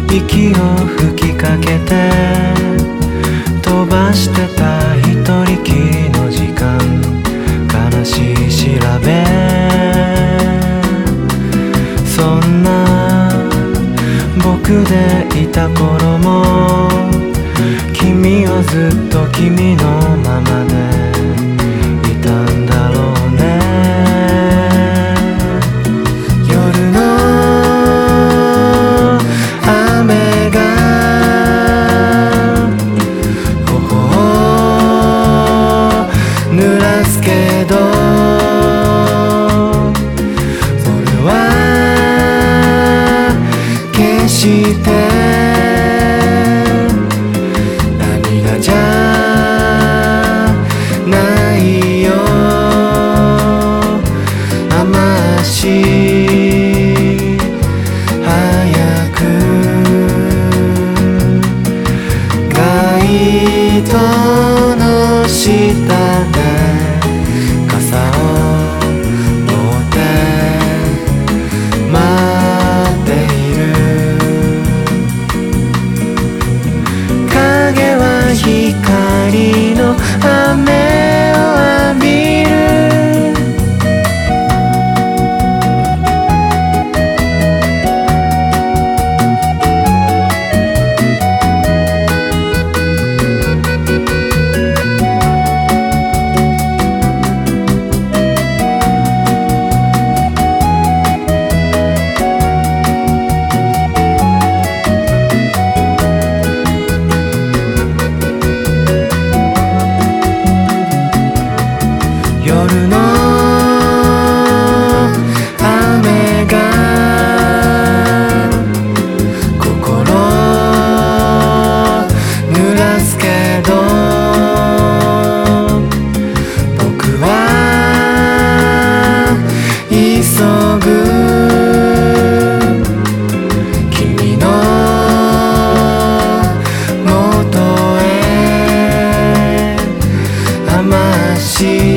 息を吹きかけて飛ばしてた一人きりの時間、悲しい調べ。そんな僕でいた頃も君はずっと君のままでいたんだろうね。夜の雨が頬を濡らすけど、それは決して涙じゃないよ。雨足早く街灯の下で傘を持って待っている。影は光の雨を浴びる。夜の雨が心濡らすけど、僕は急ぐ君の元へ。雨足